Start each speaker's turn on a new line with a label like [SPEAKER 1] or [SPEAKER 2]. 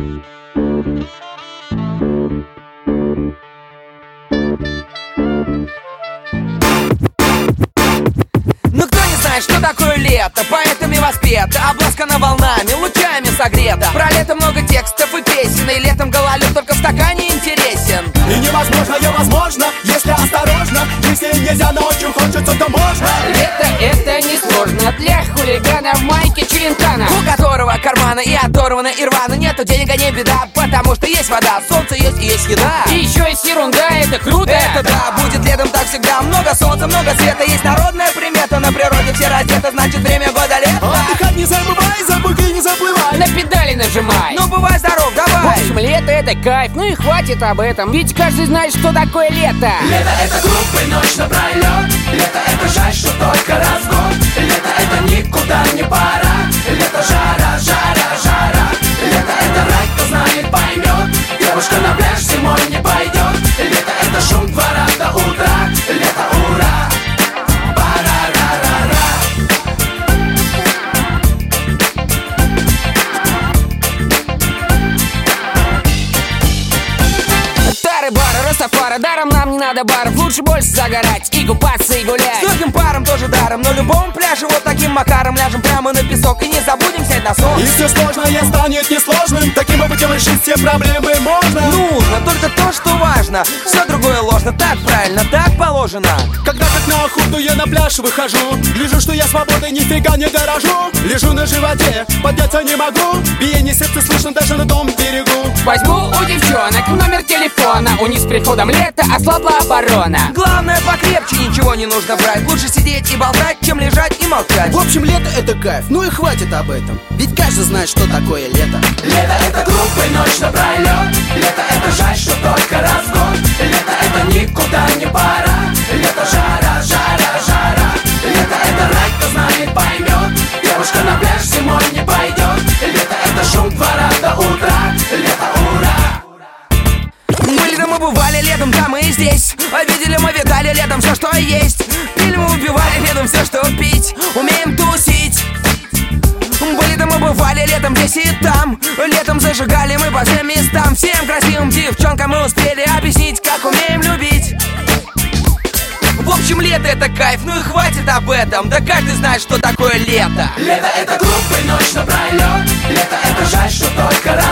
[SPEAKER 1] Что такое лето? Поэтами воспето, обласкано волнами, лучами согрето. Про лето много текстов и песен, и летом гололед только в стакане интересен.
[SPEAKER 2] И невозможно, возможно, если осторожно. Если нельзя, но очень хочется, то можно.
[SPEAKER 3] Лето это не сложно для хулигана в майке Челентано,
[SPEAKER 1] у которого карманы и оторваны и рваны. Нету денег, а не беда, потому что есть вода, солнце есть и есть еда.
[SPEAKER 3] И еще есть ерунда, это круто.
[SPEAKER 1] Это да, будет летом так всегда. Много солнца, много света, есть народная примета. На природе все раздеты, значит время года лето.
[SPEAKER 2] Отдыхать не забывай, за буки не заплывай.
[SPEAKER 3] На педали нажимай.
[SPEAKER 1] Ну бывай здоров, давай.
[SPEAKER 3] В общем, лето это кайф, ну и хватит об этом. Ведь каждый знает, что такое лето.
[SPEAKER 4] Лето это глупый ночь напролет. Лето это жаль, что только раз в год. Лето это никуда не пора. Лето жара, жара, жара. Лето это рай, кто знает, поймет. Девушка на пляж зимой не пойдет. Лето это шум двора до утра. Лето ура.
[SPEAKER 3] Бары, Растафара, даром нам не надо баров. Лучше больше загорать и купаться, и гулять.
[SPEAKER 1] С легким паром тоже даром, на любом пляже вот таким макаром ляжем прямо на песок и не забудем взять на сон.
[SPEAKER 2] И все сложное станет несложным. Таким путем решить все проблемы можно.
[SPEAKER 1] Нужно только то, что важно. Все другое ложно, так правильно, так положено.
[SPEAKER 2] Когда как на охоту я на пляж выхожу, гляжу, что я свободой нифига не дорожу. Лежу на животе, подняться не могу. Биение сердца слышно даже на том берегу.
[SPEAKER 3] Возьму у девчонок номер телефона. У них с приходом лета ослабла оборона.
[SPEAKER 1] Главное покрепче, ничего не нужно брать. Лучше сидеть и болтать, чем лежать и молчать.
[SPEAKER 5] В общем, лето это кайф, ну и хватит об этом. Ведь каждый знает, что такое лето.
[SPEAKER 4] Лето это глупый ночь напролет. Лето это жаль, что только раз в год. Лето это никуда не пора. Лето жара, жара, жара. Лето это рай, кто знает, поймет. Девушка на пляж зимой не пойдет. Лето это шум двора до утра. Лето ура.
[SPEAKER 1] Были-то мы бывали летом там и здесь. Видели мы, видали летом все, что есть. Пили мы, убивали летом все, что пить. Умеем тусить. Были-то мы бывали летом здесь и там. Летом зажигали мы по всем местам. Всем красивым девчонкам мы успели объяснить, как умеем любить. В общем, лето это кайф, ну и хватит об этом. Да каждый знает, что такое лето.
[SPEAKER 4] Лето это глупый ночь напролет. Лето это жаль, что только раз